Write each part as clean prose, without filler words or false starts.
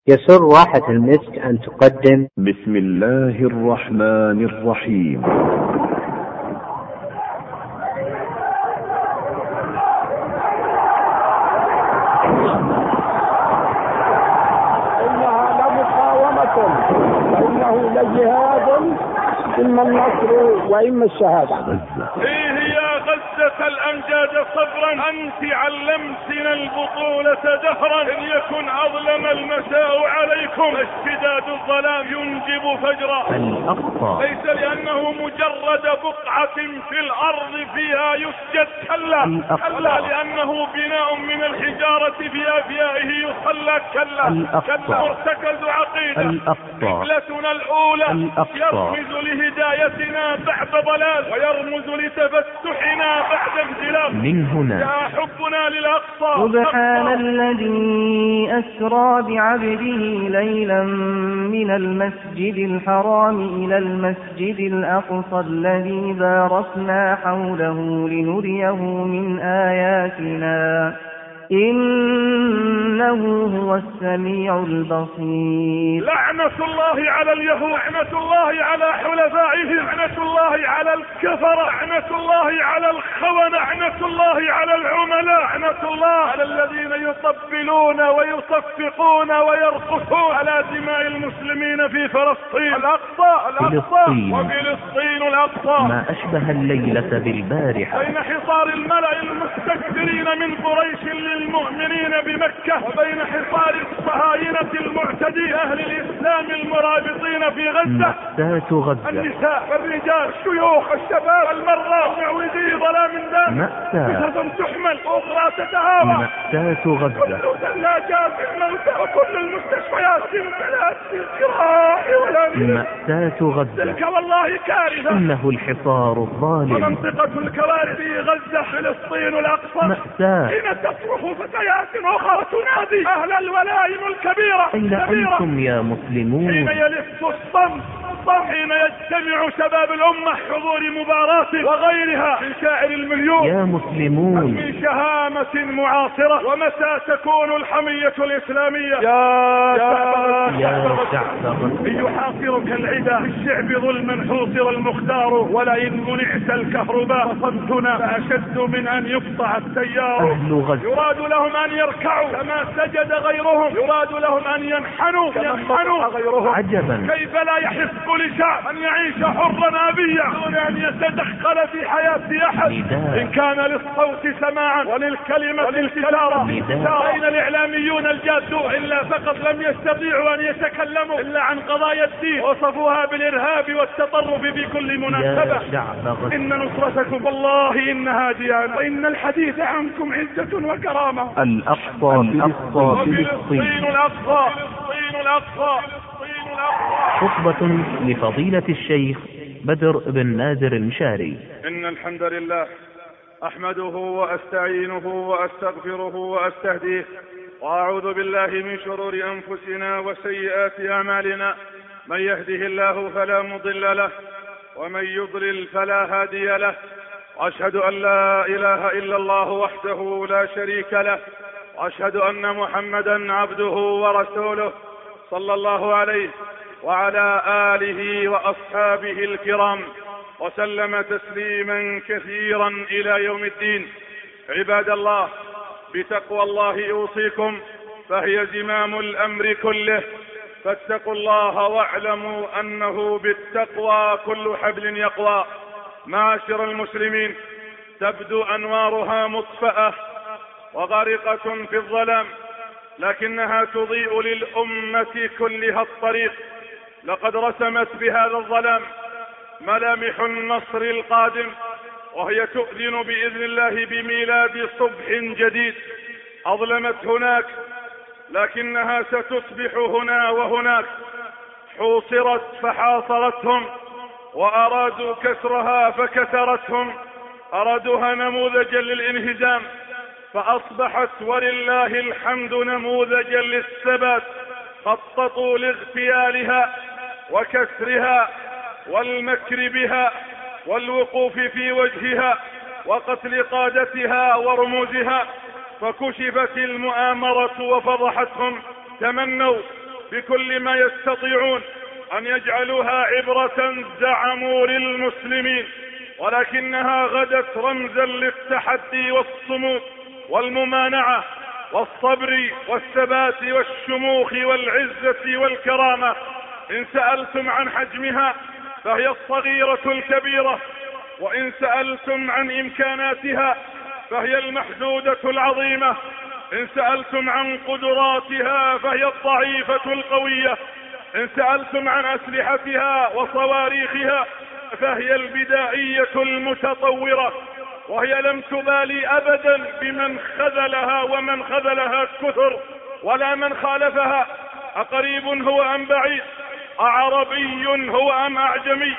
يسر واحة المسك أن تقدم بسم الله الرحمن الرحيم. إنها لمقاومة فإنه لجهاد إما النصر وإما الشهادة. إيه يا غزة الأمجاد صبرا أنت علمتنا البطولة دهرا. إن يكن أظلم المساء عليكم اشتداد الظلام ينجب فجرا. الأقصى ليس لأنه مجرد بقعة في الأرض فيها يسجد، كلا كلا لأنه بناء من الحجارة في أفيائه يصلى، كلا كلا مرتكز عقيدة. قبلتنا الأولى يرمز لهدايتنا بعد ضلال ويرمز لتفتحنا بعد انزلاق. من هنا يا حبنا للأقصى. سبحان الذي أسرى بعبده ليلا من المسجد الحرام إلى المسجد الأقصى الذي باركنا حوله لنريه من آياتنا إنه هو السميع البصير. لعنة الله على اليهود، لعنة الله على حلفائهم، لعنة الله على الكفر، لعنة الله على الخونة، لعنة الله على العملاء، لعنة الله على الذين يطبلون ويصفقون ويرقصون على دماء المسلمين في فلسطين. الأقصى الأقصى وفلسطين الأقصى ما أشبه الليلة بالبارحة بين حصار الملأ المستكبرين من قريش للمؤمنين بمكة وبين حصار الصهاينة المعتدين أهل الإسلام المرابطين في غزة. مأساة غزة، النساء والرجال الشيوخ الشباب المرضى معوذي ظلام دام، مأساة تحمل أخرى تتهاوى. مأساة غزة، كل ثلاجات الموتى وكل المستشفيات تمتلأت بالجراح والأمين. مأساة غزة، تلك والله كارثة. إنه الحصار الظالم. ومنطقة الكوارث في غزة فلسطين الأقصى مأساة. حين تصرخ فتيات أخرى تنادي أهل الولائم الكبيرة. أين أنتم يا مسلمون؟ حين يلف الصمت، حين يجتمع شباب الأمة حضور مباراة وغيرها من شاعر المليون يا مسلمون، من شهامة معاصرة. ومتى تكون الحمية الإسلامية يا شعب إن يحاصرك العدا بالشعب ظلما حوصر المختار. ولئن منعت الكهرباء صمتنا فأشد من أن يقطع التيار. أهل غزة يراد لهم أن يركعوا كما سجد غيرهم، يراد لهم أن ينحنوا غيرهم. عجبا، كيف لا يحق لشعب أن يعيش حرا أبيا دون أن يتدخل في حياة أحد؟ إن كان للصوت سماعا وللكلمة الكتارة أين الإعلاميون الجادون إلا فقط لم يستطيعوا أن يتكلموا إلا عن قضايا الدين وصفوها بالإرهاب والتطرف في كل مناسبة. إن نصرتكم والله إنها ديانة وإن الحديث عنكم عزة وكرامة. الأقصى فلسطين الأقصى. خطبة لفضيلة الشيخ بدر بن نادر المشاري. إن الحمد لله أحمده وأستعينه وأستغفره وأستهديه وأعوذ بالله من شرور أنفسنا وسيئات أعمالنا. من يهده الله فلا مضل له ومن يضلل فلا هادي له. وأشهد أن لا إله إلا الله وحده لا شريك له. وأشهد أن محمدا عبده ورسوله صلى الله عليه وعلى آله وأصحابه الكرام وسلم تسليما كثيرا إلى يوم الدين. عباد الله، بتقوى الله أوصيكم فهي زمام الأمر كله. فاتقوا الله واعلموا أنه بالتقوى كل حبل يقوى. معاشر المسلمين، تبدو أنوارها مطفأة وغارقة في الظلام، لكنها تضيء للأمة كلها الطريق. لقد رسمت بهذا الظلام ملامح النصر القادم، وهي تؤذن بإذن الله بميلاد صبح جديد. أظلمت هناك لكنها ستصبح هنا وهناك. حوصرت فحاصرتهم، وأرادوا كسرها فكسرتهم. أرادوها نموذجا للانهزام فأصبحت ولله الحمد نموذجا للثبات. خططوا لاغتيالها وكسرها والمكر بها والوقوف في وجهها وقتل قادتها ورموزها. فكشفت المؤامرة وفضحتهم. تمنوا بكل ما يستطيعون أن يجعلوها عبرة زعموا للمسلمين، ولكنها غدت رمزا للتحدي والصمود والممانعة والصبر والثبات والشموخ والعزة والكرامة. إن سألتم عن حجمها فهي الصغيرة الكبيرة، وإن سألتم عن إمكاناتها فهي المحدودة العظيمة، إن سألتم عن قدراتها فهي الضعيفة القوية، إن سألتم عن أسلحتها وصواريخها فهي البدائية المتطورة، وهي لم تبالي أبدا بمن خذلها ومن خذلها كثر ولا من خالفها، أقريب هو أم بعيد، أعربي هو أم أعجمي،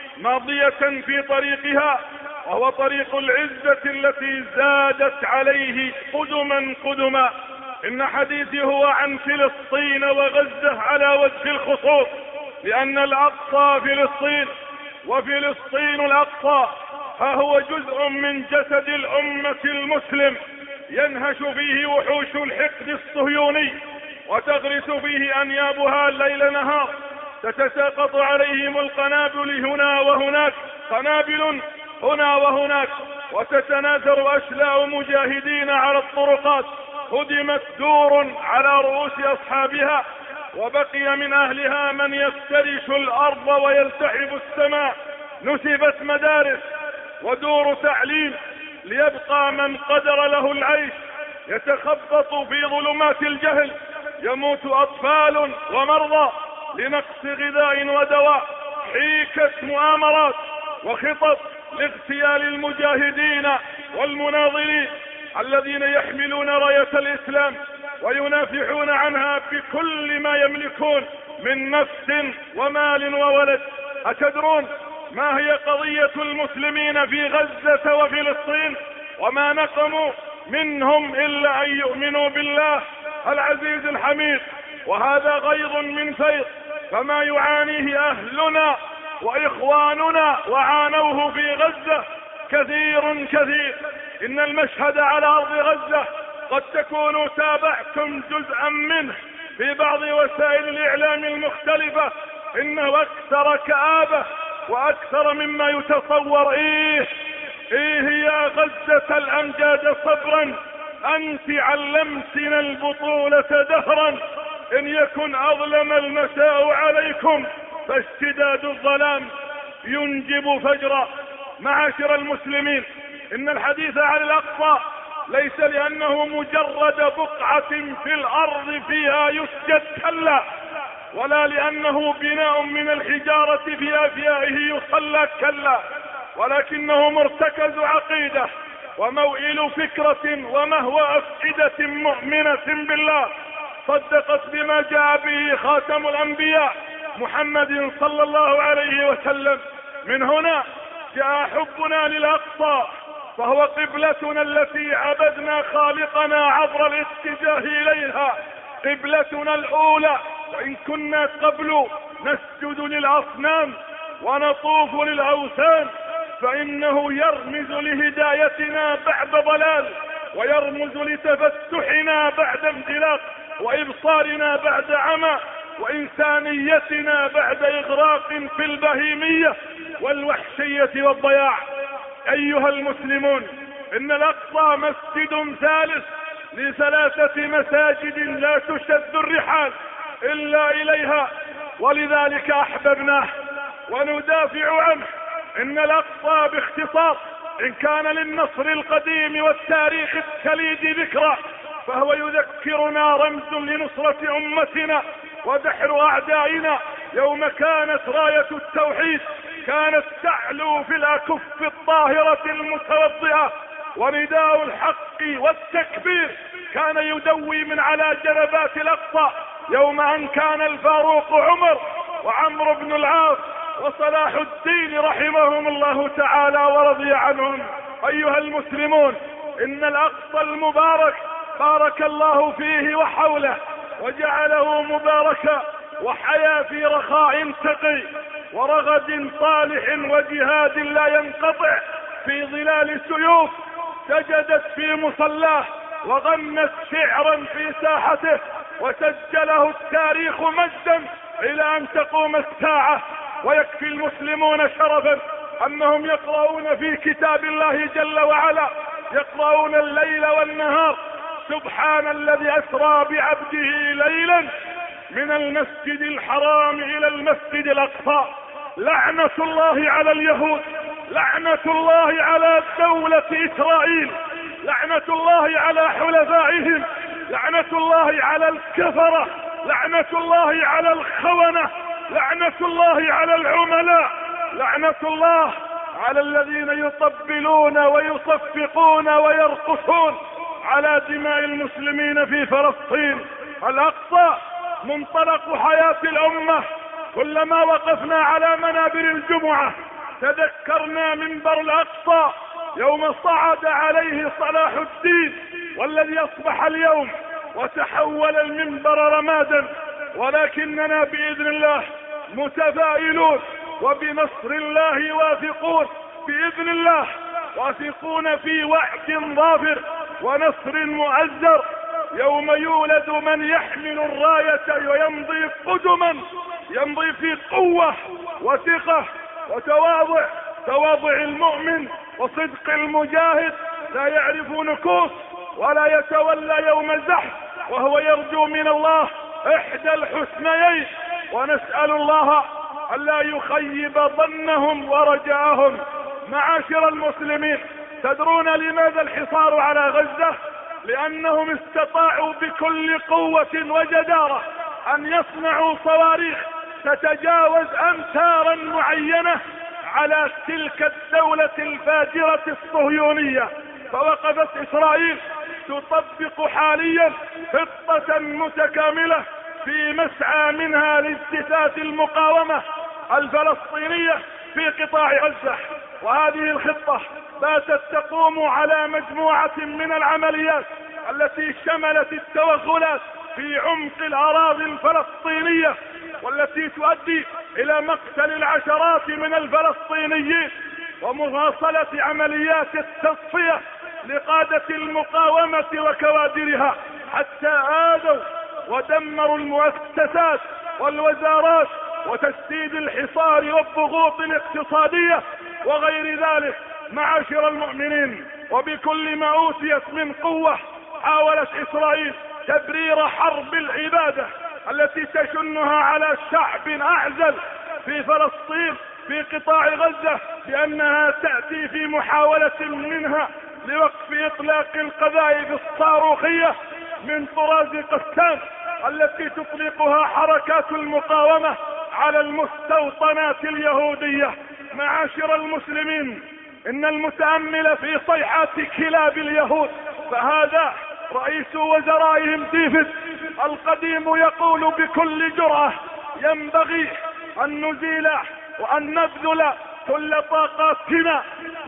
ماضية في طريقها، وهو طريق العزة التي زادت عليه قدما قدما. إن حديثي هو عن فلسطين وغزة على وجه الخصوص، لأن الأقصى فلسطين، وفلسطين الأقصى ها هو جزء من جسد الأمة المسلم، ينهش فيه وحوش الحقد الصهيوني وتغرس فيه أنيابها الليل نهار، تتساقط عليهم القنابل هنا وهناك، قنابل هنا وهناك، وتتناثر أشلاء مجاهدين على الطرقات، هدمت دور على رؤوس أصحابها، وبقي من أهلها من يفترش الأرض ويلتحب السماء، نسبت مدارس ودور تعليم ليبقى من قدر له العيش يتخبط في ظلمات الجهل، يموت أطفال ومرضى لنقص غذاء ودواء، حيكت مؤامرات وخطط لاغتيال المجاهدين والمناضلين الذين يحملون راية الإسلام وينافحون عنها بكل ما يملكون من نفس ومال وولد. أتدرون ما هي قضية المسلمين في غزة وفلسطين؟ وما نقموا منهم إلا أن يؤمنوا بالله العزيز الحميد، وهذا غيظ من فيض، فما يعانيه أهلنا وإخواننا وعانوه في غزة كثير كثير. إن المشهد على أرض غزة قد تكونوا تابعتم جزءا منه في بعض وسائل الإعلام المختلفة، إنه أكثر كآبة وأكثر مما يتصور. إيه يا غزة الأمجاد صبرا، أنت علمتنا البطولة دهرا، إن يكن أظلم المساء عليكم فاشتداد الظلام ينجب فجرا. معاشر المسلمين، إن الحديث عن الأقصى ليس لأنه مجرد بقعة في الأرض فيها يسجد، كلا، ولا لأنه بناء من الحجارة في أفيائه يصلى، كلا، ولكنه مرتكز عقيدة وموئل فكرة ومهوى أفئدة مؤمنة بالله، صدقت بما جاء به خاتم الأنبياء محمد صلى الله عليه وسلم. من هنا جاء حبنا للأقصى، فهو قبلتنا التي عبدنا خالقنا عبر الاتجاه إليها، قبلتنا الأولى، وإن كنا قبل نسجد للأصنام ونطوف للأوثان، فإنه يرمز لهدايتنا بعد ضلال، ويرمز لتفتحنا بعد انغلاق، وإبصارنا بعد عمى، وإنسانيتنا بعد إغراق في البهيمية والوحشية والضياع. أيها المسلمون، إن الأقصى مسجد ثالث ل3 مساجد لا تشد الرحال إلا إليها، ولذلك أحببناه وندافع عنه. إن الأقصى باختصار، إن كان للنصر القديم والتاريخ التليد ذكرى، فهو يذكرنا رمز لنصرة أمتنا ودحر أعدائنا، يوم كانت راية التوحيد كانت تعلو في الأكف الطاهرة المتوضئة، ونداء الحق والتكبير كان يدوي من على جنبات الأقصى، يوم أن كان الفاروق عمر وعمرو بن العاص وصلاح الدين رحمهم الله تعالى ورضي عنهم. أيها المسلمون، إن الأقصى المبارك بارك الله فيه وحوله وجعله مباركا، وحيا في رخاء تقي ورغد صالح وجهاد لا ينقطع في ظلال سيوف، سجدت في مصلاه وغنت شعرا في ساحته، وسجله التاريخ مجدا إلى أن تقوم الساعة. ويكفي المسلمون شرفا أنهم يقرؤون في كتاب الله جل وعلا، يقرؤون الليل والنهار: سبحان الذي أسرى بعبده ليلا من المسجد الحرام إلى المسجد الأقصى. لعنة الله على اليهود، لعنة الله على دولة إسرائيل، لعنة الله على حلفائهم، لعنة الله على الكفرة، لعنة الله على الخونة، لعنة الله على العملاء، لعنة الله على الذين يطبلون ويصفقون ويرقصون على دماء المسلمين في فلسطين. الأقصى منطلق حياة الأمة. كلما وقفنا على منابر الجمعة تذكرنا منبر الأقصى يوم صعد عليه صلاح الدين، والذي أصبح اليوم وتحول المنبر رمادا. ولكننا بإذن الله متفائلون، وبنصر الله واثقون بإذن الله، واثقون في وعد ظافر ونصر مؤزر. يوم يولد من يحمل الراية ويمضي قدما، يمضي في قوة وثقة وتواضع، تواضع المؤمن وصدق المجاهد، لا يعرف نكوص ولا يتولى يوم الزحف، وهو يرجو من الله إحدى الحسنيين. ونسأل الله ألا يخيب ظنهم ورجاءهم. معاشر المسلمين، تدرون لماذا الحصار على غزة؟ لأنهم استطاعوا بكل قوة وجدارة أن يصنعوا صواريخ تتجاوز أمتارا معينة على تلك الدولة الفاجرة الصهيونية. فوقفت إسرائيل تطبق حاليا خطة متكاملة في مسعى منها لاجتثاث المقاومة الفلسطينية في قطاع غزة. وهذه الخطة باتت تقوم على مجموعة من العمليات التي شملت التوغلات في عمق الأراضي الفلسطينية، والتي تؤدي إلى مقتل العشرات من الفلسطينيين، ومواصلة عمليات التصفية لقادة المقاومة وكوادرها، حتى آذوا ودمروا المؤسسات والوزارات وتسديد الحصار والضغوط الاقتصادية وغير ذلك. معاشر المؤمنين، وبكل ما أوتيت من قوة حاولت إسرائيل تبرير حرب العبادة التي تشنها على شعب أعزل في فلسطين في قطاع غزة، بأنها تأتي في محاولة منها لوقف إطلاق القذائف الصاروخية من طراز قسام التي تطلقها حركات المقاومة على المستوطنات اليهودية. معاشر المسلمين، إن المتأمل في صيحات كلاب اليهود فهذا رئيس وزرائهم ديفيد القديم يقول بكل جرأة: ينبغي أن نزيل وأن نبذل كل طاقاتنا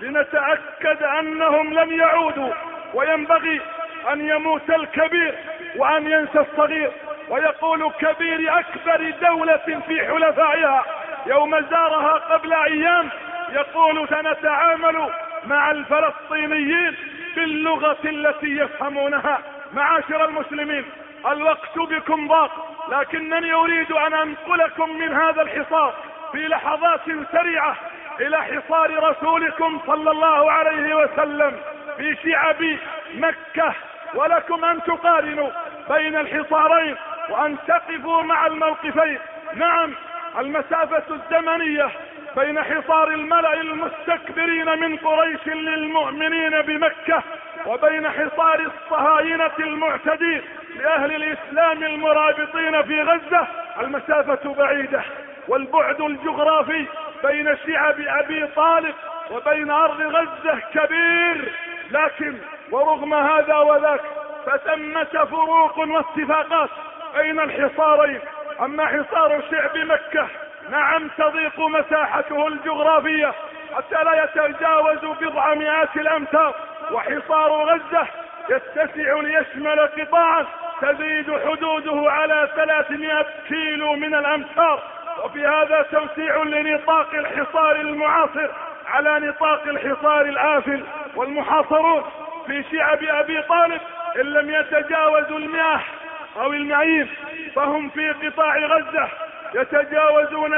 لنتأكد أنهم لم يعودوا، وينبغي أن يموت الكبير وأن ينسى الصغير. ويقول كبير أكبر دولة في حلفائها يوم زارها قبل أيام، يقول: سنتعامل مع الفلسطينيين باللغة التي يفهمونها. معاشر المسلمين، الوقت بكم ضاق، لكنني أريد أن أنقلكم من هذا الحصار في لحظات سريعة إلى حصار رسولكم صلى الله عليه وسلم في شعب مكة، ولكم أن تقارنوا بين الحصارين وأن تقفوا مع الموقفين. نعم، المسافة الزمنية بين حصار الملأ المستكبرين من قريش للمؤمنين بمكة وبين حصار الصهاينة المعتدين لأهل الإسلام المرابطين في غزة المسافة بعيدة، والبعد الجغرافي بين شعب أبي طالب وبين أرض غزة كبير. لكن ورغم هذا وذاك فثمة فروق واتفاقات بين الحصارين. أما حصار شعب مكة، نعم، تضيق مساحته الجغرافية حتى لا يتجاوز بضع مئات الأمتار، وحصار غزة يتسع ليشمل قطاعا تزيد حدوده على 300 كيلو من الأمتار، وفي هذا توسيع لنطاق الحصار المعاصر على نطاق الحصار الآفل. والمحاصرون في شعب أبي طالب إن لم يتجاوزوا 100 أو المعين، فهم في قطاع غزة يتجاوزون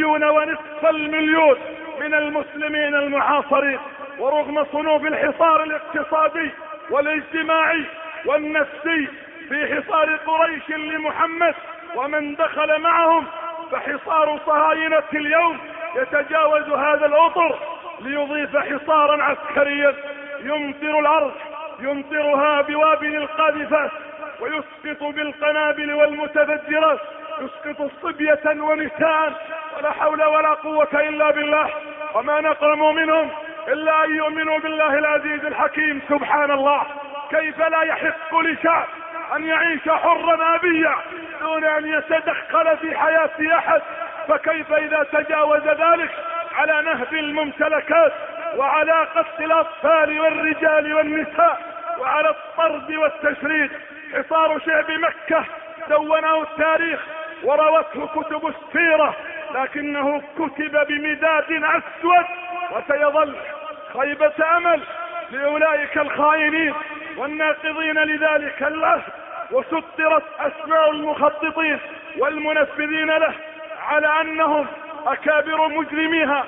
1,000,000 من المسلمين المحاصرين. ورغم صنوف الحصار الاقتصادي والاجتماعي والنفسي في حصار قريش لمحمد ومن دخل معهم، فحصار صهاينة اليوم يتجاوز هذا الأطر ليضيف حصارا عسكريا يمطر الأرض، يمطرها بوابل القاذفات، ويسقط بالقنابل والمتفجرات، يسقط صبية ونساء، ولا حول ولا قوة إلا بالله. وما نقموا منهم إلا أن يؤمنوا بالله العزيز الحكيم. سبحان الله، كيف لا يحق لشعب أن يعيش حرا أبيا دون أن يتدخل في حياة أحد؟ فكيف إذا تجاوز ذلك على نهب الممتلكات وعلى قتل الأطفال والرجال والنساء وعلى الطرد والتشريد؟ حصار شعب مكة دونه التاريخ وروته كتب السيرة، لكنه كتب بمداد أسود، وسيظل خيبة أمل لأولئك الخائنين والناقضين لذلك العهد. وسطرت أسماء المخططين والمنفذين له على أنهم أكابر مجرميها،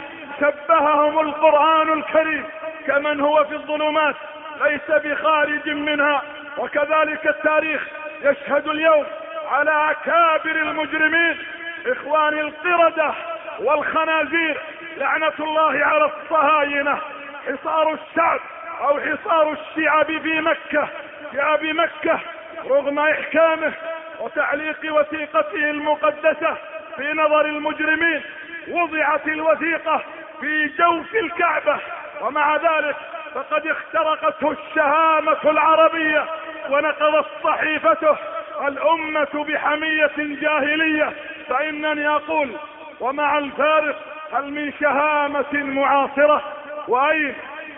شبههم القرآن الكريم كمن هو في الظلمات ليس بخارج منها. وكذلك التاريخ يشهد اليوم على أكابر المجرمين إخوان القردة والخنازير، لعنة الله على الصهاينة. حصار الشعب أو حصار الشعب في مكة، شعب مكة رغم إحكامه وتعليق وثيقته المقدسة في نظر المجرمين، وضعت الوثيقة في جوف الكعبة، ومع ذلك فقد اخترقته الشهامة العربية ونقضت صحيفته الأمة بحمية جاهلية. فإنني أقول ومع الفارق، هل من شهامة معاصرة؟ وأين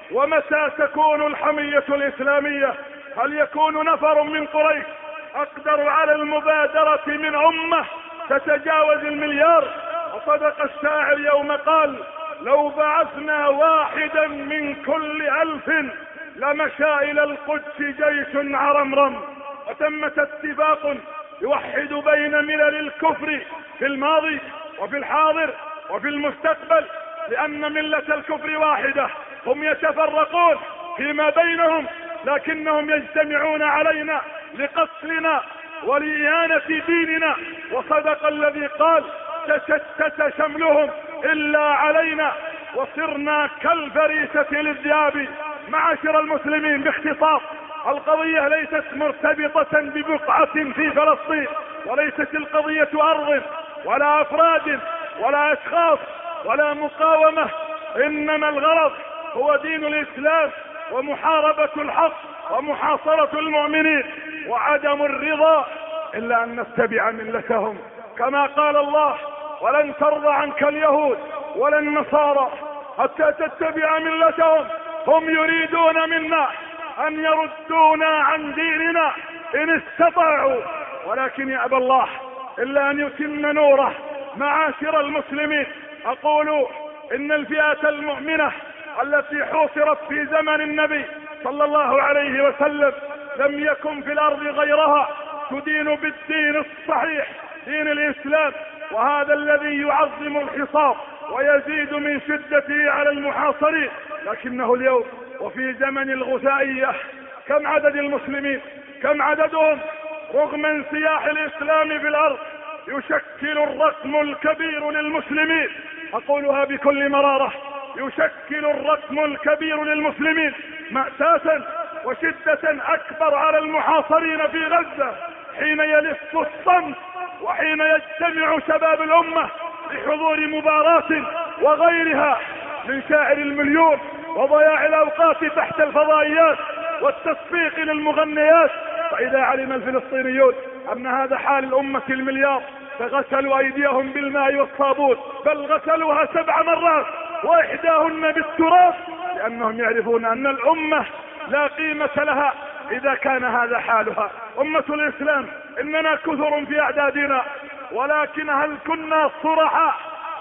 ومتى تكون الحمية الإسلامية؟ هل يكون نفر من قريش أقدر على المبادرة من أمة تتجاوز 1,000,000,000؟ وصدق الشاعر يوم قال: لو بعثنا واحدا من كل 1000 لمشى إلى القدس جيش عرمرم. وتمت اتفاق يوحد بين ملل الكفر في الماضي وفي الحاضر وفي المستقبل، لأن ملة الكفر واحدة، هم يتفرقون فيما بينهم لكنهم يجتمعون علينا لقتلنا ولإهانة ديننا. وصدق الذي قال: تشتت شملهم إلا علينا وصرنا كالفريسة للذئاب. معاشر المسلمين، باختصار، القضية ليست مرتبطة ببقعة في فلسطين، وليست القضية أرض ولا أفراد ولا أشخاص ولا مقاومة، إنما الغرض هو دين الإسلام ومحاربة الحق ومحاصرة المؤمنين وعدم الرضا إلا أن نتبع ملتهم، كما قال الله: ولن ترضى عنك اليهود ولا النصارى حتى تتبع ملتهم. هم يريدون منا أن يردونا عن ديننا إن استطاعوا، ولكن يأبى الله إلا أن يتم نوره. معاشر المسلمين، أقول إن الفئة المؤمنة التي حوصرت في زمن النبي صلى الله عليه وسلم لم يكن في الأرض غيرها تدين بالدين الصحيح، دين الإسلام، وهذا الذي يعظم الحصار ويزيد من شدته على المحاصرين. لكنه اليوم وفي زمن الغثائية كم عدد المسلمين، كم عددهم رغم انسياح الإسلام في الأرض، يشكل الرقم الكبير للمسلمين. أقولها بكل مرارة: يشكل الرقم الكبير للمسلمين مأساة وشدة أكبر على المحاصرين في غزة حين يلف الصمت، وحين يجتمع شباب الأمة لحضور مباراة وغيرها من شاعر المليون وضياع الأوقات تحت الفضائيات والتصفيق للمغنيات. فإذا علم الفلسطينيون أن هذا حال الأمة المليار فغسلوا أيديهم بالماء والصابون، بل غسلوها 7 مرات وإحداهن بالتراب، لأنهم يعرفون أن الأمة لا قيمة لها إذا كان هذا حالها. أمة الإسلام، إننا كثر في أعدادنا، ولكن هل كنا صرحاء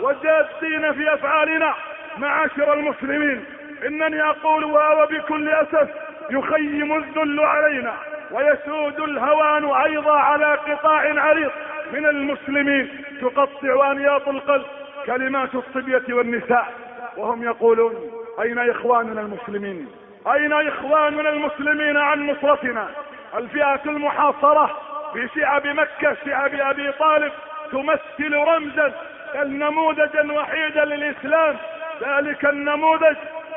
وجادين في أفعالنا؟ معاشر المسلمين، إنني أقول وبكل أسف يخيم الذل علينا ويسود الهوان أيضا على قطاع عريض من المسلمين تقطع أنياط القلب كلمات الصبية والنساء، وهم يقولون: أين إخواننا المسلمين؟ أين إخواننا المسلمين عن نصرتنا؟ الفئة المحاصرة في شعب مكة، شعب أبي طالب، تمثل رمزا نموذجا وحيدا للإسلام. ذلك النموذج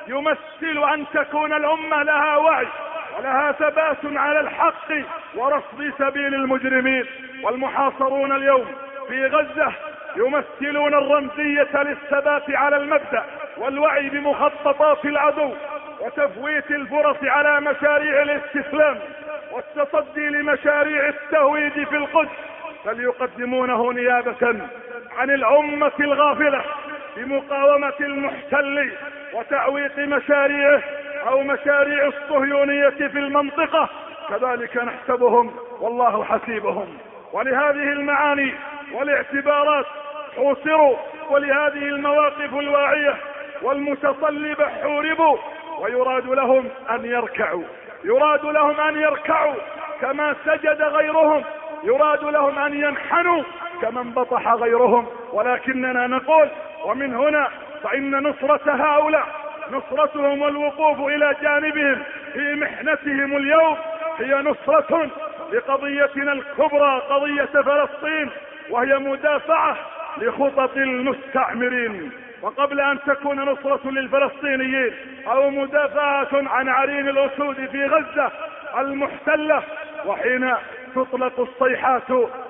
يمثل أن تكون الأمة لها وعي ولها ثبات على الحق ورصد سبيل المجرمين. والمحاصرون اليوم في غزة يمثلون الرمزية للثبات على المبدأ والوعي بمخططات العدو وتفويت الفرص على مشاريع الاستسلام والتصدي لمشاريع التهويد في القدس، بل يقدمونه نيابة عن الأمة الغافلة بمقاومة المحتل وتعويق مشاريعه أو مشاريع الصهيونية في المنطقة. كذلك نحسبهم والله حسيبهم. ولهذه المعاني والاعتبارات حوصروا، ولهذه المواقف الواعية والمتصلبة حوربوا، ويراد لهم أن يركعوا، يراد لهم أن يركعوا كما سجد غيرهم، يراد لهم أن ينحنوا كما انبطح غيرهم. ولكننا نقول: ومن هنا فإن نصرة هؤلاء، نصرتهم والوقوف إلى جانبهم في محنتهم اليوم، هي نصرة لقضيتنا الكبرى، قضية فلسطين، وهي مدافعة لخطط المستعمرين. وقبل أن تكون نصرة للفلسطينيين أو مدافعة عن عرين الأسود في غزة المحتلة، وحين تطلق الصيحات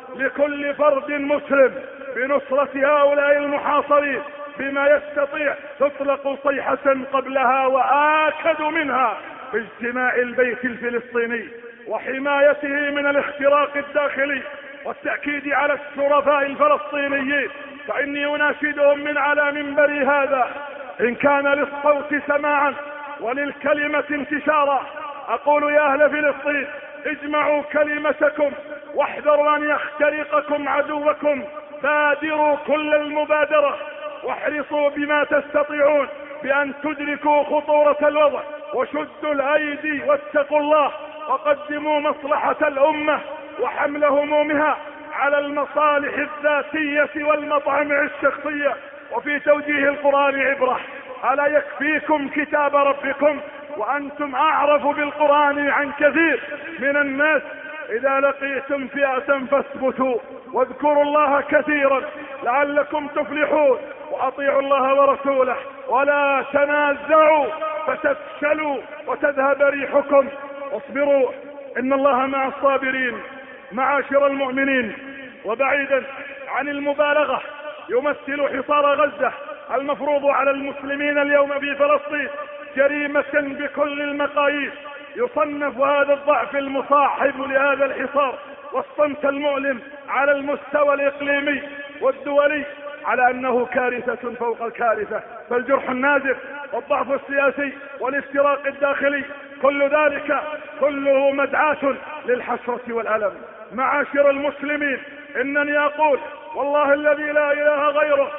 لكل فرد مسلم بنصرة هؤلاء المحاصرين بما يستطيع، تطلق صيحة قبلها وآكد منها باجتماع البيت الفلسطيني وحمايته من الاختراق الداخلي والتأكيد على الشرفاء الفلسطينيين. فإني أناشدهم من على منبري هذا: إن كان للصوت سماعا وللكلمة انتشارا، أقول يا أهل فلسطين: اجمعوا كلمتكم واحذروا أن يخترقكم عدوكم، بادروا كل المبادرة واحرصوا بما تستطيعون بأن تدركوا خطورة الوضع، وشدوا الأيدي واتقوا الله، وقدموا مصلحة الأمة وحمل همومها على المصالح الذاتية والمطامع الشخصية. وفي توجيه القرآن عبرة: ألا يكفيكم كتاب ربكم وأنتم أعرف بالقرآن عن كثير من الناس. إذا لقيتم فئة فاثبتوا واذكروا الله كثيرا لعلكم تفلحون، وأطيعوا الله ورسوله ولا تنازعوا فتفشلوا وتذهب ريحكم، واصبروا إن الله مع الصابرين. معاشر المؤمنين، وبعيدا عن المبالغة، يمثل حصار غزة المفروض على المسلمين اليوم في فلسطين جريمة بكل المقاييس. يصنف هذا الضعف المصاحب لهذا الحصار والصمت المؤلم على المستوى الإقليمي والدولي على أنه كارثة فوق الكارثة، فالجرح النازف والضعف السياسي والافتراق الداخلي كل ذلك كله مدعاة للحسرة والألم. معاشر المسلمين، إنني أقول والله الذي لا إله غيره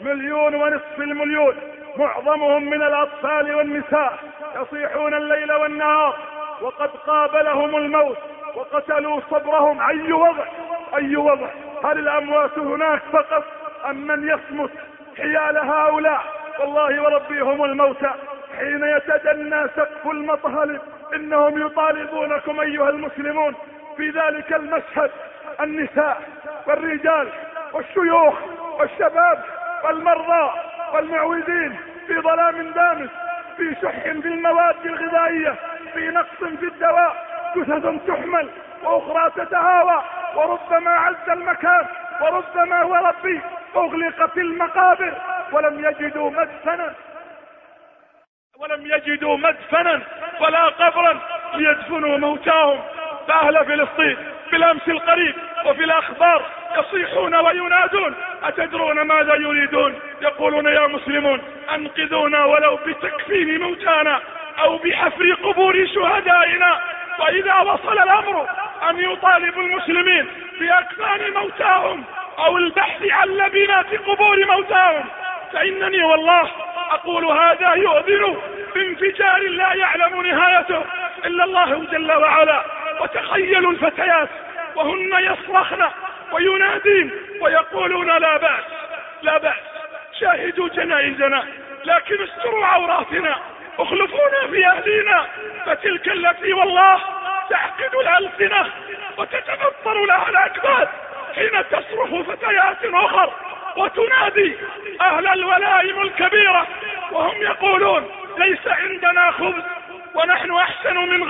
1,500,000 معظمهم من الأطفال والنساء يصيحون الليل والنهار، وقد قابلهم الموت وقتلوا صبرهم. أي وضع؟ هل الأموات هناك فقط أم من يصمت حيال هؤلاء؟ والله وربي هم الموتى حين يتدنى سقف المطهل. إنهم يطالبونكم أيها المسلمون في ذلك المشهد، النساء والرجال والشيوخ والشباب والمرضى والمعوزين، في ظلام دامس، في شح في المواد الغذائية، في نقص في الدواء، جثث تحمل وأخرى تتهاوى، وربما عز المكان وربما وربي أغلقت المقابر ولم يجدوا مدفنا ولا قبرا ليدفنوا موتاهم. فأهل فلسطين بالأمس القريب وفي الأخبار يصيحون وينادون، أتدرون ماذا يريدون؟ يقولون: يا مسلمون أنقذونا ولو بتكفين موتانا أو بحفر قبور شهدائنا. وإذا وصل الأمر أن يطالب المسلمين بأكفان موتاهم أو البحث عن لبنات قبور موتاهم، فإنني والله أقول هذا يؤذن بانفجار لا يعلم نهايته إلا الله جل وعلا. وتخيلوا الفتيات وهن يصرخن وينادين ويقولون لا بأس لا بأس، شاهدوا جنائزنا لكن استروا عوراتنا، اخلفونا في أهلنا، فتلك التي والله تعقد الألسنة وتتبطر لها الأكباد حين تصرخ فتيات أخر وتنادي أهل الولائم الكبيرة وهم يقولون ليس عندنا خبز ونحن أحسن من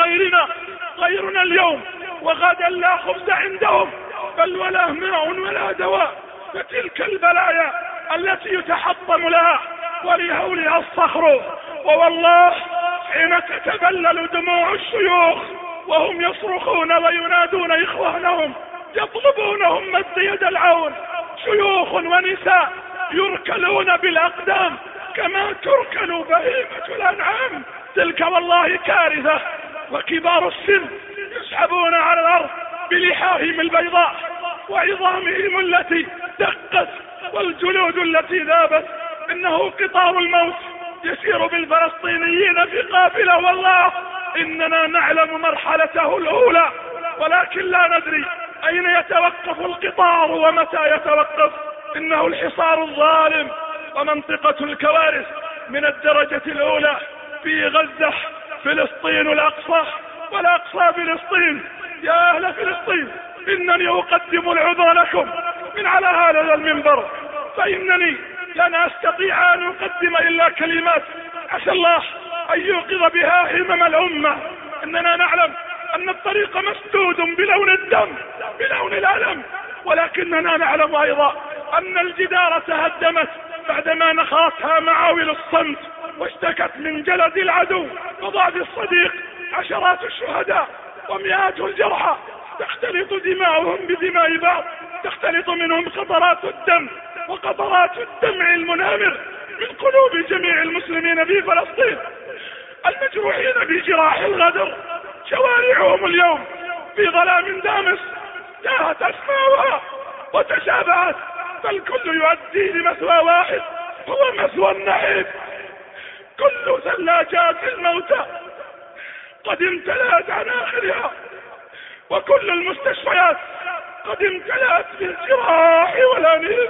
غيرنا اليوم وغدا لا خبز عندهم بل ولا ماء ولا دواء. فتلك البلايا التي يتحطم لها ولهولها الصخر، ووالله حين تتبلل دموع الشيوخ وهم يصرخون وينادون إخوانهم يطلبونهم مد يد العون، شيوخ ونساء يركلون بالأقدام كما تركل بهيمة الأنعام. تلك والله كارثة. وكبار السن يسحبون على الأرض بلحاهم البيضاء وعظامهم التي دقت والجلود التي ذابت. إنه قطار الموت يسير بالفلسطينيين في قافلة، والله إننا نعلم مرحلته الأولى ولكن لا ندري أين يتوقف القطار ومتى يتوقف. إنه الحصار الظالم ومنطقة الكوارث من الدرجة الأولى في غزة، فلسطين الأقصى والأقصى فلسطين. يا أهل فلسطين إنني أقدم العذر لكم من على هذا المنبر، فإنني لن أستطيع أن أقدم إلا كلمات عسى الله أن يوقظ بها همم الأمة. إننا نعلم أن الطريق مسدود بلون الدم بلون الألم، ولكننا نعلم أيضا أن الجدار تهدمت بعدما نخرتها معاول الصمت واشتكت من جلد العدو وضعف الصديق. عشرات الشهداء ومئات الجرحى تختلط دماؤهم بدماء بعض، تختلط منهم قطرات الدم وقطرات الدمع المنهمر من قلوب جميع المسلمين في فلسطين المجروحين بجراح الغدر. شوارعهم اليوم في ظلام دامس تاهت أسماؤها وتشابهت، فالكل يؤدي لمثوى واحد هو مثوى النحيب. كل ثلاجات الموتى قد امتلأت عن آخرها، وكل المستشفيات قد امتلأت بالجراح والأنيب.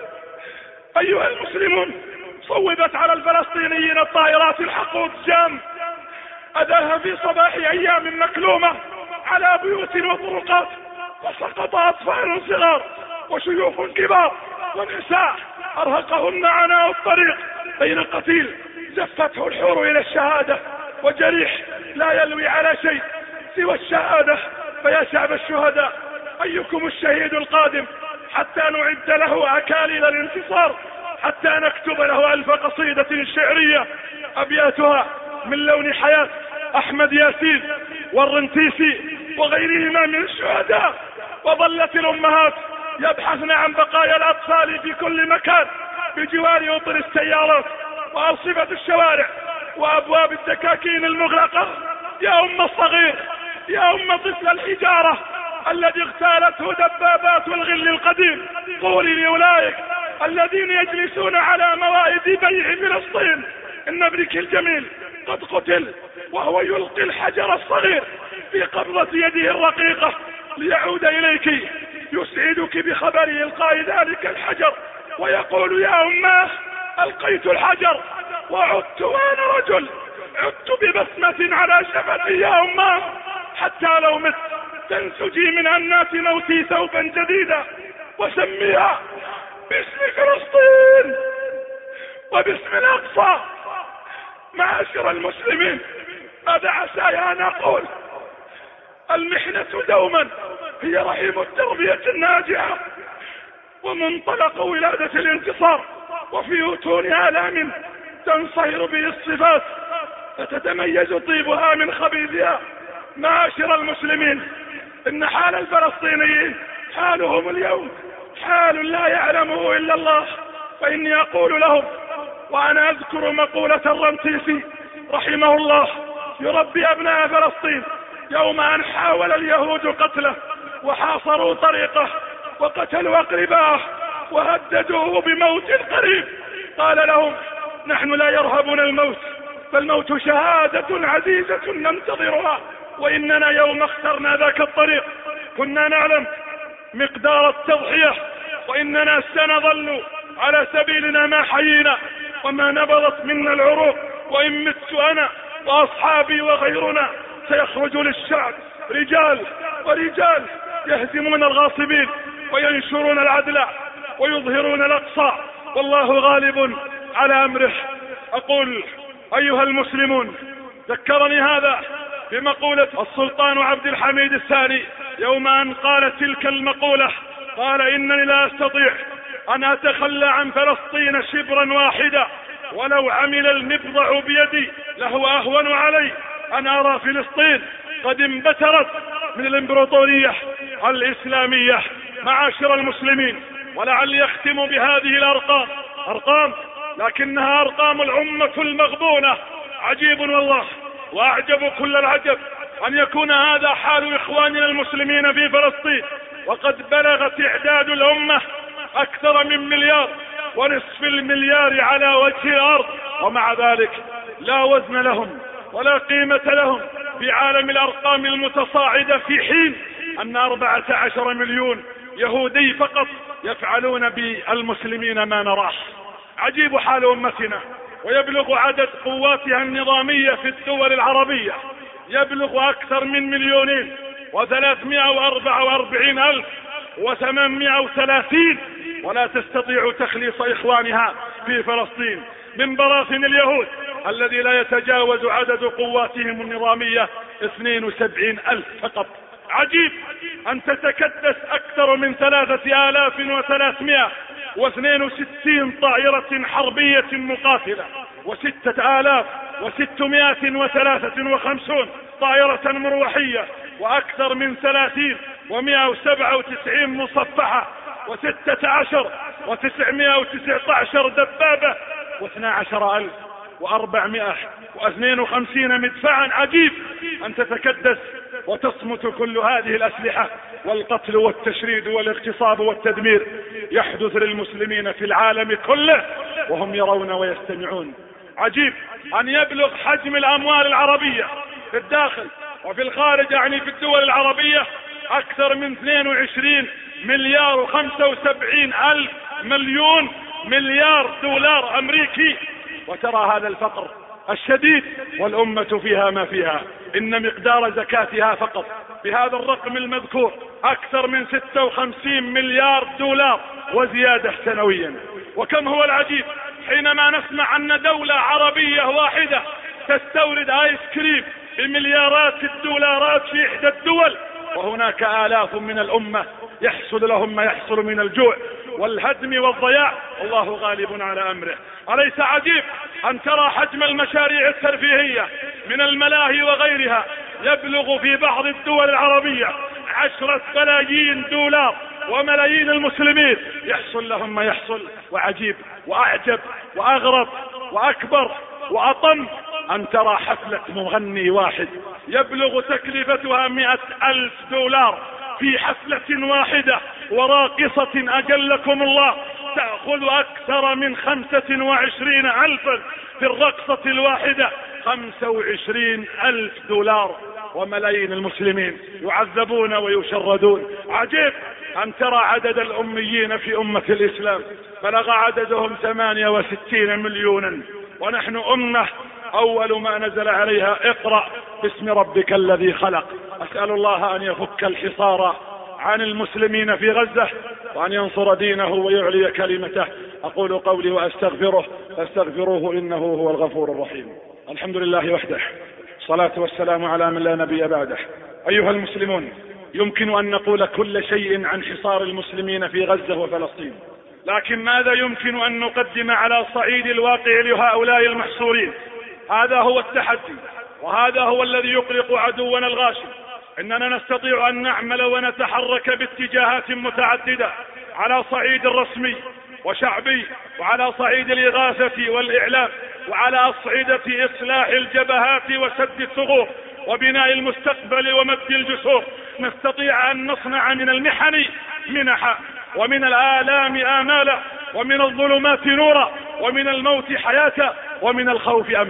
أيها المسلمون، صوبت على الفلسطينيين الطائرات الحقود جام أداها في صباح أيام مكلومة على بيوت وطرقات، وسقط أطفال صغار وشيوخ كبار ونساء أرهقهن عناء الطريق بين قتيل زفته الحور إلى الشهادة وجريح لا يلوي على شيء سوى الشهادة. فيا شعب الشهداء، أيكم الشهيد القادم حتى نعد له أكاليل الانتصار، حتى نكتب له 1000 قصيدة شعرية أبياتها من لون حياة أحمد ياسين والرنتيسي وغيرهما من الشهداء. وظلت الأمهات يبحثن عن بقايا الأطفال في كل مكان بجوار أطر السيارات وأرصفة الشوارع وأبواب الدكاكين المغلقة. يا أم الصغير، يا أم طفل الحجارة الذي اغتالته دبابات الغل القديم، قولي لأولئك الذين يجلسون على موائد بيع فلسطين إن ابنك الجميل قد قتل وهو يلقي الحجر الصغير في قبضة يده الرقيقة ليعود إليك، يسعدك بخبر إلقاء ذلك الحجر ويقول يا أماه ألقيت الحجر وعدت وأنا رجل، عدت ببسمة على شفتي يا أماه، حتى لو مت تنسجي من أنات موتي ثوبا جديدا وسميها باسم فلسطين وباسم الأقصى. معاشر المسلمين، ماذا عساي أن أقول؟ المحنة دوما هي رحيم التربية الناجعة ومنطلق ولادة الانتصار، وفي أتون آلام تنصهر به الصفات فتتميز طيبها من خبيثها. معاشر المسلمين، إن حال الفلسطينيين حالهم اليوم حال لا يعلمه إلا الله، فإني أقول لهم وأنا أذكر مقولة الرنتيسي رحمه الله يربي أبناء فلسطين يوم أن حاول اليهود قتله وحاصروا طريقه وقتلوا أقربائه وهددوه بموت قريب، قال لهم نحن لا يرهبنا الموت، فالموت شهادة عزيزة ننتظرها وإننا يوم اخترنا ذاك الطريق كنا نعلم مقدار التضحية، وإننا سنظل على سبيلنا ما حيينا وما نبضت منا العروق، وإن مت أنا وأصحابي وغيرنا سيخرج للشعب رجال ورجال يهزمون الغاصبين وينشرون العدل ويظهرون الأقصى، والله غالب على أمره. أقول أيها المسلمون، ذكرني هذا بمقولة السلطان عبد الحميد الثاني يوم أن قال تلك المقولة، قال إنني لا أستطيع أن أتخلى عن فلسطين شبرا واحدا، ولو عمل المبضع بيدي لهو أهون علي أن أرى فلسطين قد انبترت من الإمبراطورية الإسلامية. معاشر المسلمين، ولعلي يختم بهذه الأرقام، أرقام لكنها أرقام الأمة المغبونة. عجيب والله وأعجب كل العجب أن يكون هذا حال إخواننا المسلمين في فلسطين، وقد بلغت إعداد الأمة أكثر من 1.5 مليار على وجه الأرض، ومع ذلك لا وزن لهم ولا قيمة لهم في عالم الأرقام المتصاعدة، في حين أن 14 مليون يهودي فقط يفعلون بالمسلمين ما نراه. عجيب حال أمتنا، ويبلغ عدد قواتها النظامية في الدول العربية يبلغ أكثر من 2,344,830، ولا تستطيع تخليص إخوانها في فلسطين من براثن اليهود الذي لا يتجاوز عدد قواتهم النظامية 72,000 فقط. عجيب أن تتكدس أكثر من 3,362 طائرة حربية مقاتلة، و6,653 طائرة مروحية، وأكثر من 30,197 مصفحة، و16,919 دبابة، و12,452 مدفعا. عجيب أن تتكدس وتصمت كل هذه الأسلحة، والقتل والتشريد والاغتصاب والتدمير يحدث للمسلمين في العالم كله وهم يرون ويستمعون. عجيب أن يبلغ حجم الأموال العربية في الداخل وفي الخارج، يعني في الدول العربية، أكثر من 22,075,000 مليار دولار أمريكي. وترى هذا الفقر الشديد والأمة فيها ما فيها، إن مقدار زكاتها فقط بهذا الرقم المذكور أكثر من 56 مليار دولار وزيادة سنويا. وكم هو العجيب حينما نسمع أن دولة عربية واحدة تستورد آيس كريم بمليارات الدولارات في إحدى الدول، وهناك آلاف من الأمة يحصل لهم ما يحصل من الجوع والهدم والضياع، والله غالب على أمره. أليس عجيب أن ترى حجم المشاريع الترفيهية من الملاهي وغيرها يبلغ في بعض الدول العربية 10 بلايين دولار، وملايين المسلمين يحصل لهم ما يحصل. وعجيب وأعجب وأغرب وأكبر وأطم أن ترى حفلة مغني واحد يبلغ تكلفتها 100,000 دولار في حفلة واحدة، وراقصة أجلكم الله تأخذ أكثر من 25,000 في الرقصة الواحدة، 25,000 دولار، وملايين المسلمين يعذبون ويشردون. عجيب أن ترى عدد الأميين في أمة الإسلام بلغ عددهم 68 مليونا، ونحن أمة أول ما نزل عليها اقرأ باسم ربك الذي خلق. أسأل الله أن يفك الحصار عن المسلمين في غزة، وأن ينصر دينه ويعلي كلمته. أقول قولي وأستغفره فاستغفروه إنه هو الغفور الرحيم. الحمد لله وحده، الصلاة والسلام على من لا نبي بعده. أيها المسلمون، يمكن أن نقول كل شيء عن حصار المسلمين في غزة وفلسطين، لكن ماذا يمكن أن نقدم على صعيد الواقع لهؤلاء المحصورين؟ هذا هو التحدي، وهذا هو الذي يقلق عدونا الغاشم. إننا نستطيع أن نعمل ونتحرك باتجاهات متعددة على صعيد الرسمي وشعبي، وعلى صعيد الإغاثة والإعلام، وعلى أصعدة إصلاح الجبهات وسد الثغور وبناء المستقبل ومد الجسور. نستطيع أن نصنع من المحن منحا، ومن الآلام آمالا، ومن الظلمات نورا، ومن الموت حياة، ومن الخوف أمنا.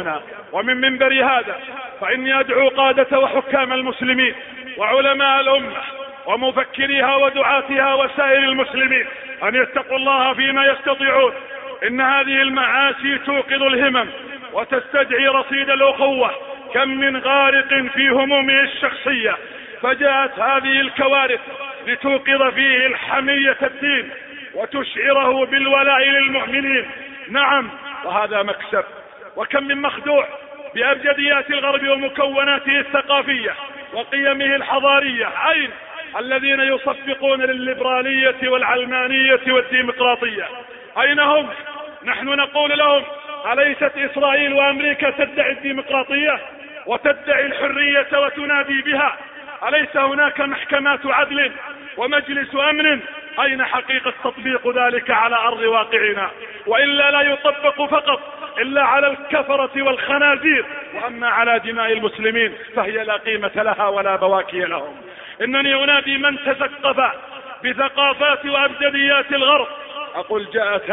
ومن منبري هذا فإني أدعو قادة وحكام المسلمين وعلماء الأمة ومفكريها ودعاتها وسائر المسلمين أن يتقوا الله فيما يستطيعون. إن هذه المعاصي توقظ الهمم وتستدعي رصيد الأخوة. كم من غارق في همومه الشخصية، فجاءت هذه الكوارث لتوقظ فيه الحمية الدين وتشعره بالولاء للمؤمنين. نعم، وهذا مكسب. وكم من مخدوع بأبجديات الغرب ومكوناته الثقافية وقيمه الحضارية. عين الذين يصفقون للليبرالية والعلمانية والديمقراطية، أين هم؟ نحن نقول لهم: أليست إسرائيل وأمريكا تدعي الديمقراطية وتدعي الحرية وتنادي بها؟ أليس هناك محكمات عدل ومجلس أمن؟ أين حقيقة تطبيق ذلك على أرض واقعنا؟ وإلا لا يطبق فقط إلا على الكفرة والخنازير، وأما على دماء المسلمين فهي لا قيمة لها ولا بواكي لهم. إنني أنادي من تثقف بثقافات وأبجديات الغرب، أقول: جاءت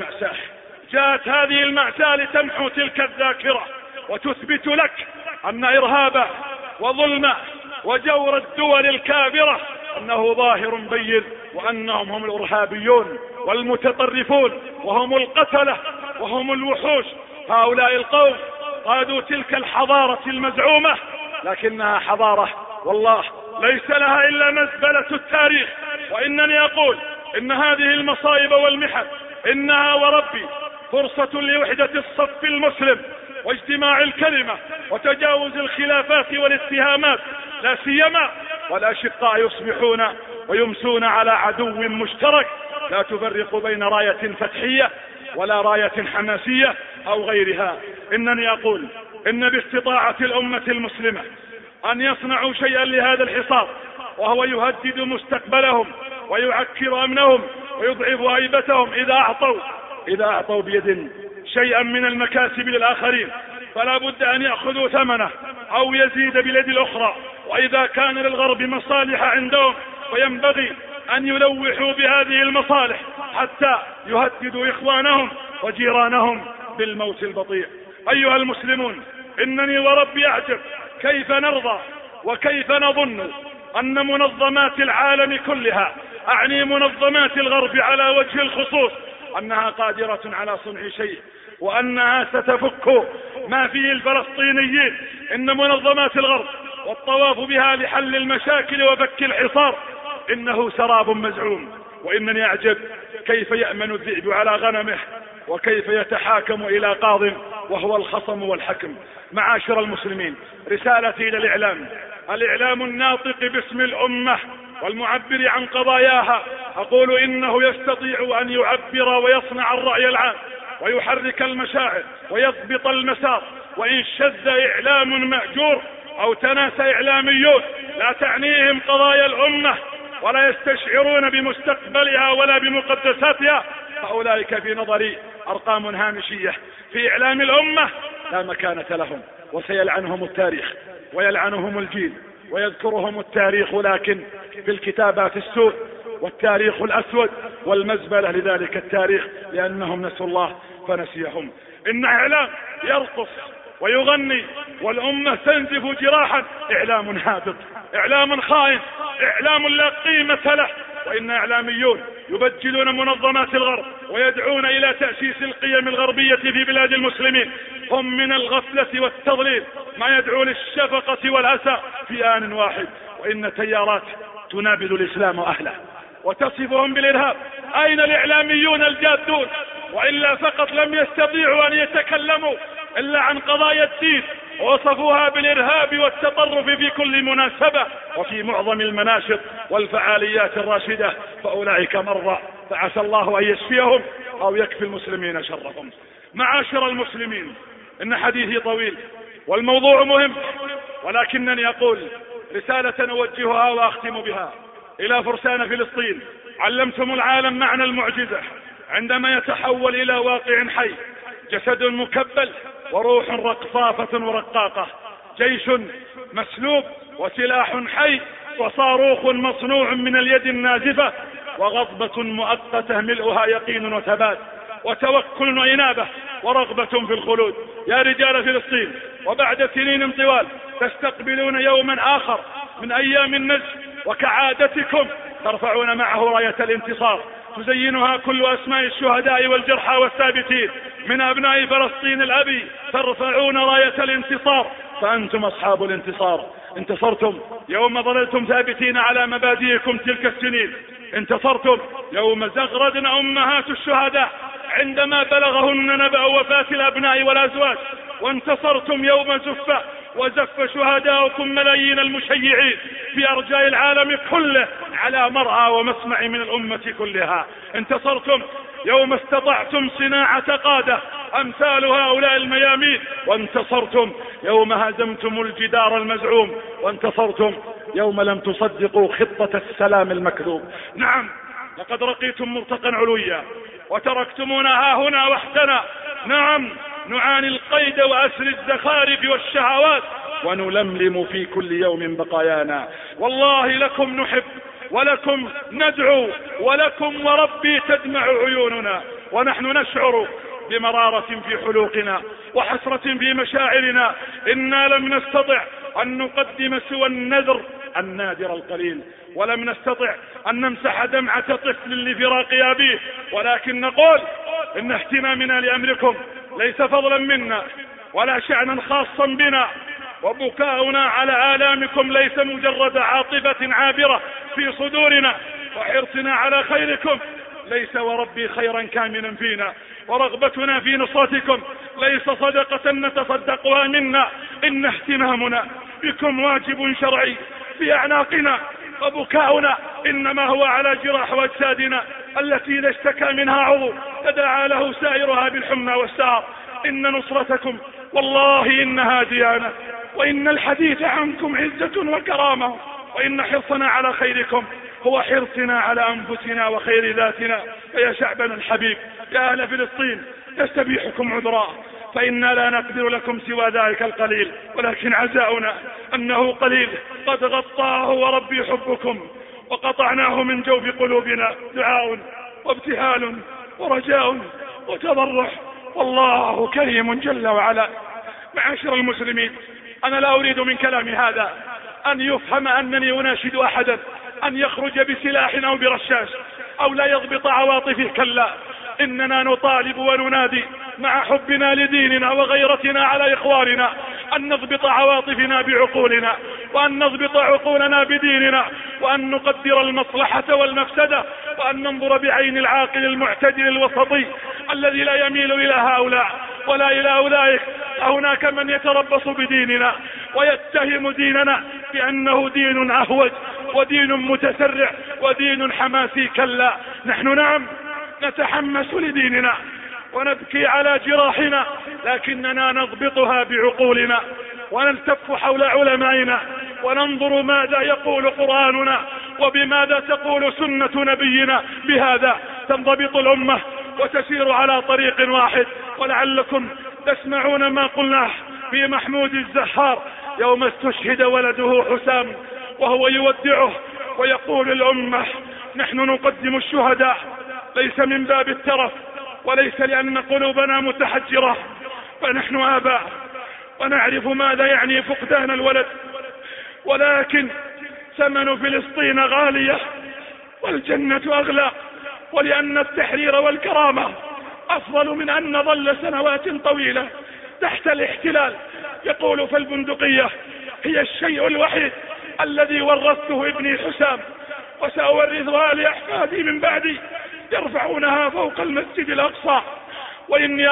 هذه المأساة لتمحو تلك الذاكرة وتثبت لك أن إرهاب وظلم وجور الدول الكافرة أنه ظاهر بين، وأنهم هم الإرهابيون والمتطرفون وهم القتلة وهم الوحوش. هؤلاء القوم قادوا تلك الحضارة المزعومة، لكنها حضارة والله ليس لها إلا مزبلة التاريخ. وإنني أقول إن هذه المصائب والمحن إنها وربي فرصة لوحدة الصف المسلم واجتماع الكلمة وتجاوز الخلافات والاتهامات، لا سيما والأشقاء يصبحون ويمسون على عدو مشترك لا تفرق بين راية فتحية ولا راية حماسية أو غيرها. إنني أقول إن باستطاعة الأمة المسلمة أن يصنعوا شيئا لهذا الحصار، وهو يهدد مستقبلهم ويعكر أمنهم ويضعف هيبتهم إذا أعطوا بيد شيئا من المكاسب للآخرين، فلا بد أن يأخذوا ثمنه أو يزيد باليد الأخرى. وإذا كان للغرب مصالح عندهم فينبغي أن يلوحوا بهذه المصالح حتى يهددوا إخوانهم وجيرانهم بالموت البطيء. أيها المسلمون، إنني وربي أعجب كيف نرضى وكيف نظن أن منظمات العالم كلها، أعني منظمات الغرب على وجه الخصوص، أنها قادرة على صنع شيء وأنها ستفك ما فيه الفلسطينيين. إن منظمات الغرب والطواف بها لحل المشاكل وفك الحصار إنه سراب مزعوم. وإنني أعجب كيف يأمن الذئب على غنمه وكيف يتحاكم إلى قاض وهو الخصم والحكم. معاشر المسلمين، رسالتي إلى الإعلام الناطق باسم الأمة والمعبر عن قضاياها، أقول إنه يستطيع أن يعبر ويصنع الرأي العام ويحرك المشاعر ويضبط المسار. وإن شذ إعلام مأجور أو تناسى إعلاميون لا تعنيهم قضايا الأمة ولا يستشعرون بمستقبلها ولا بمقدساتها، فأولئك في نظري أرقام هامشية في إعلام الأمة لا مكانة لهم، وسيلعنهم التاريخ ويلعنهم الجيل ويذكرهم التاريخ، لكن في الكتابات السود والتاريخ الأسود والمزبلة لذلك التاريخ، لأنهم نسوا الله فنسيهم. إن إعلام يرقص ويغني والأمة تنزف جراحا إعلام هابط، إعلام خائن، إعلام لا قيمة له. وإن إعلاميون يبجلون منظمات الغرب ويدعون إلى تأسيس القيم الغربية في بلاد المسلمين، هم من الغفلة والتضليل ما يدعو للشفقة والأسى في آن واحد. وإن تيارات تنابذ الإسلام أهله وتصفهم بالإرهاب. أين الإعلاميون الجادون؟ وإلا فقط لم يستطيعوا أن يتكلموا إلا عن قضايا الدين، ووصفوها بالإرهاب والتطرف في كل مناسبة وفي معظم المناشط والفعاليات الراشدة، فأولئك مرضى، فعسى الله أن يشفيهم أو يكفي المسلمين شرهم. معاشر المسلمين، إن حديثي طويل والموضوع مهم، ولكنني أقول رسالة أوجهها وأختم بها إلى فرسان فلسطين. علمتم العالم معنى المعجزة عندما يتحول إلى واقع حي، جسد مكبل وروح رقصافة ورقاقة، جيش مسلوب وسلاح حي وصاروخ مصنوع من اليد النازفة، وغضبة مؤقتة ملؤها يقين وثبات وتوكل وإنابة ورغبة في الخلود. يا رجال فلسطين، وبعد سنين طوال تستقبلون يوما آخر من أيام النزل، وكعادتكم ترفعون معه راية الانتصار، تزينها كل أسماء الشهداء والجرحى والثابتين من أبناء فلسطين الأبي، ترفعون راية الانتصار، فأنتم أصحاب الانتصار. انتصرتم يوم ظللتم ثابتين على مبادئكم تلك السنين، انتصرتم يوم زغردن أمهات الشهداء عندما بلغهن نبأ وفاة الأبناء والأزواج، وانتصرتم يوم وزف شهداؤكم ملايين المشيعين في أرجاء العالم كله على مرأى ومسمع من الأمة كلها. انتصرتم يوم استطعتم صناعة قادة أمثال هؤلاء الميامين، وانتصرتم يوم هزمتم الجدار المزعوم، وانتصرتم يوم لم تصدقوا خطة السلام المكذوب. نعم، لقد رقيتم مرتقا علويا وتركتمونا ها هنا وحدنا. نعم، نعاني القيد وأسر الزخارف والشهوات ونلملم في كل يوم بقايانا. والله لكم نحب ولكم ندعو ولكم وربي تدمع عيوننا، ونحن نشعر بمرارة في حلوقنا وحسرة في مشاعرنا. إنا لم نستطع أن نقدم سوى النذر النادر القليل، ولم نستطع أن نمسح دمعة طفل لفراق أبيه، ولكن نقول إن اهتمامنا لأمركم ليس فضلا منا ولا شأنا خاصا بنا، وبكاؤنا على آلامكم ليس مجرد عاطفة عابرة في صدورنا، وحرصنا على خيركم ليس وربي خيرا كاملا فينا، ورغبتنا في نصرتكم ليس صدقة نتصدقها منا، إن اهتمامنا بكم واجب شرعي في أعناقنا، وبكاؤنا إنما هو على جراح أجسادنا التي إذا اشتكى منها عضو تداعى له سائرها بالحمى والسهر. إن نصرتكم والله إنها ديانة، وإن الحديث عنكم عزة وكرامة، وإن حرصنا على خيركم هو حرصنا على أنفسنا وخير ذاتنا. فيا شعبنا الحبيب، يا أهل فلسطين، يستبيحكم عذرا، فإنا لا نقدر لكم سوى ذلك القليل، ولكن عزاؤنا أنه قليل قد غطاه وربي حبكم، وقطعناه من جوف قلوبنا دعاء وابتهال ورجاء وتضرع، والله كريم جل وعلا. معاشر المسلمين، أنا لا أريد من كلامي هذا أن يفهم أنني أناشد أحدا أن يخرج بسلاح أو برشاش أو لا يضبط عواطفه، كلا، إننا نطالب وننادي مع حبنا لديننا وغيرتنا على إخواننا أن نضبط عواطفنا بعقولنا، وأن نضبط عقولنا بديننا، وأن نقدر المصلحة والمفسدة، وأن ننظر بعين العاقل المعتدل الوسطي الذي لا يميل إلى هؤلاء ولا إلى أولئك. هناك من يتربص بديننا ويتهم ديننا بأنه دين أهوج ودين متسرع ودين حماسي، كلا، نحن نعم نتحمس لديننا ونبكي على جراحنا، لكننا نضبطها بعقولنا ونلتف حول علمائنا وننظر ماذا يقول قرآننا وبماذا تقول سنة نبينا. بهذا تنضبط الأمة وتسير على طريق واحد. ولعلكم تسمعون ما قلناه في محمود الزهار يوم استشهد ولده حسام، وهو يودعه ويقول الأمة: نحن نقدم الشهداء ليس من باب الترف وليس لأن قلوبنا متحجرة، فنحن آباء ونعرف ماذا يعني فقدان الولد، ولكن ثمن فلسطين غالية والجنة أغلى، ولأن التحرير والكرامة أفضل من أن نظل سنوات طويلة تحت الاحتلال. يقول في البندقية: هي الشيء الوحيد الذي ورثته ابني حسام وسأورثها لأحفادي من بعدي يرفعونها فوق المسجد الأقصى. وإني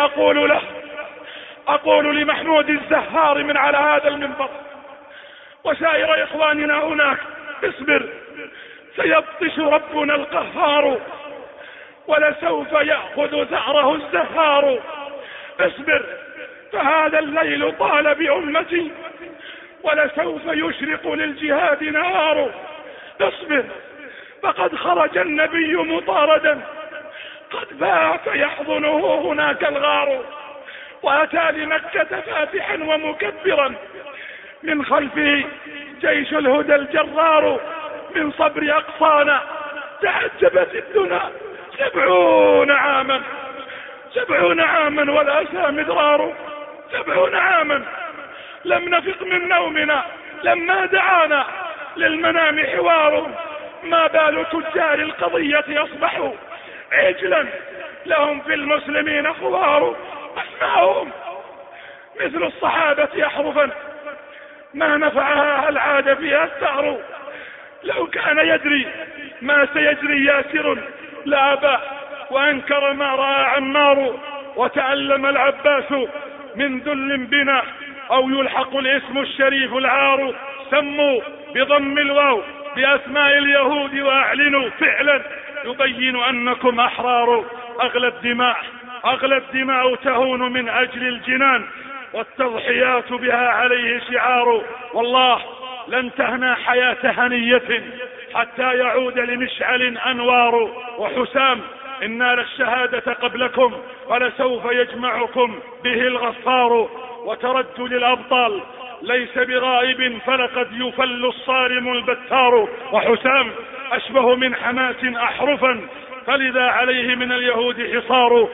أقول لمحمود الزهار من على هذا المنبر وسائر إخواننا هناك: اصبر، سيبطش ربنا القهار ولسوف يأخذ ثأره الزهار. اصبر، فهذا الليل طال بأمتي ولسوف يشرق للجهاد نار. اصبر، فقد خرج النبي مطاردا، قد بات يحضنه هناك الغار، وأتى لمكة فاتحا ومكبرا، من خلفه جيش الهدى الجرار. من صبر أقصانا تعجبت الدنا 70 عاما، 70 عاما والأسى مدرار، 70 عاما لم نفق من نومنا لما دعانا للمنام حوار. ما بال تجار القضية يصبحوا عجلا لهم في المسلمين خوار. أسمعهم مثل الصحابة أحرفا ما نفعها هل عاد فيها الثأر. لو كان يدري ما سيجري ياسر لأبى وأنكر ما رأى عمار. وتألم العباس من ذل بنا أو يلحق الاسم الشريف العار. سموا بضم الواو بأسماء اليهود وأعلنوا فعلا يبين أنكم أحرار. أغلى الدماء تهون من أجل الجنان والتضحيات بها عليه شعار. والله لن تهنى حياة هنية حتى يعود لمشعل أنوار. وحسام إن نال الشهادة قبلكم ولسوف يجمعكم به الغفار. وترجل الأبطال ليس بغائب فلقد يفل الصارم البتار. وحسام أشبه من حماة أحرفا فلذا عليه من اليهود حصار.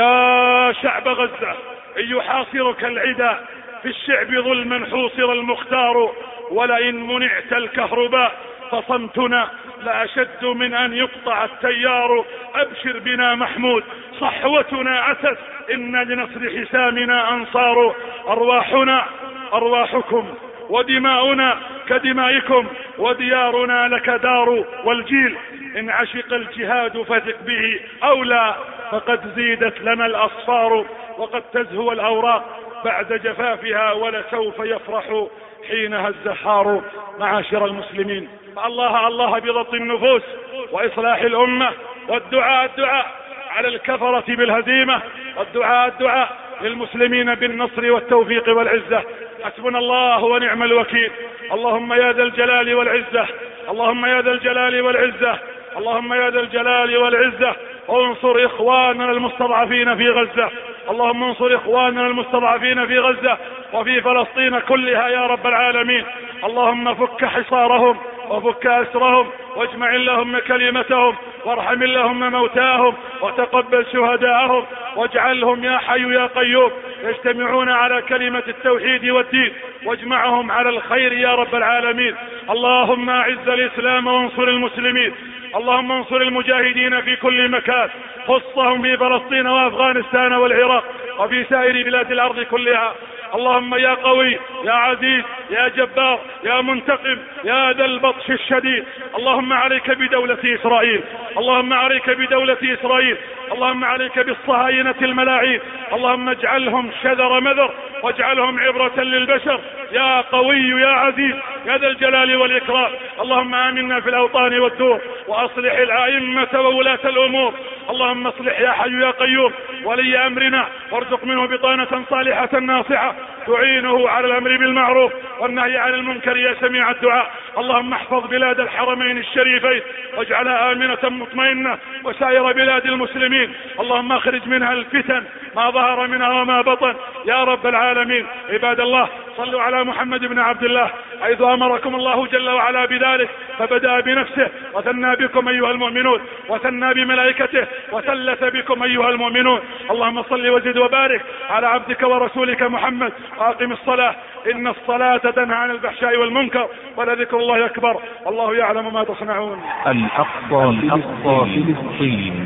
يا شعب غزة إن يحاصرك العدا في الشعب ظلما حوصر المختار. ولئن منعت الكهرباء فصمتنا لأشد من أن يقطع التيار. أبشر بنا محمود صحوتنا عتت إن لنصر حسامنا أنصار. أرواحنا أرواحكم ودماؤنا كدمائكم وديارنا لك دار. والجيل إن عشق الجهاد فثق به أو لا فقد زيدت لنا الأصفار. وقد تزهو الأوراق بعد جفافها ولسوف يفرح حينها الزهار. معاشر المسلمين، الله بضبط النفوس وإصلاح الأمة، والدعاء على الكفرة بالهزيمة، والدعاء للمسلمين بالنصر والتوفيق والعزة. حسبنا الله ونعم الوكيل. اللهم يا ذا الجلال والعزة، اللهم يا ذا الجلال والعزة، اللهم يا ذا الجلال والعزة، انصر إخواننا المستضعفين في غزة. اللهم انصر إخواننا المستضعفين في غزة وفي فلسطين كلها يا رب العالمين. اللهم فك حصارهم وفك أسرهم واجمع اللهم كلمتهم وارحم اللهم موتاهم وتقبل شهداءهم واجعلهم يا حي يا قيوم يجتمعون على كلمة التوحيد والدين واجمعهم على الخير يا رب العالمين. اللهم أعز الإسلام وانصر المسلمين. اللهم انصر المجاهدين في كل مكان، خصهم في فلسطين وأفغانستان والعراق وفي سائر بلاد الأرض كلها. اللهم يا قوي يا عزيز يا جبار يا منتقم يا ذا البطش الشديد، اللهم عليك بدولة إسرائيل، اللهم عليك بدولة إسرائيل، اللهم عليك بالصهاينة الملاعين، اللهم اجعلهم شذر مذر واجعلهم عبرة للبشر يا قوي يا عزيز يا ذا الجلال والإكرام. اللهم آمنا في الأوطان والدور وأصلح الأئمة وولاة الأمور. اللهم اصلح يا حي يا قيوم ولي أمرنا وارزق منه بطانة صالحة ناصحة تعينه على الأمر بالمعروف والنهي عن المنكر يا سميع الدعاء. اللهم احفظ بلاد الحرمين الشريفين واجعلها آمنة مطمئنة وسائر بلاد المسلمين. اللهم اخرج منها الفتن ما ظهر منها وما بطن يا رب العالمين. عباد الله، صلوا على محمد بن عبد الله حيث أمركم الله جل وعلا بذلك، فبدأ بنفسه وثنى بكم أيها المؤمنون وثنى بملائكته وثلث بكم أيها المؤمنون. اللهم صل وزد وبارك على عبدك ورسولك محمد وأقم الصلاة إن الصلاة تنهى عن الفحشاء والمنكر ولذكر الله أكبر. الله يعلم ما تصنعون. الأقصى فلسطين.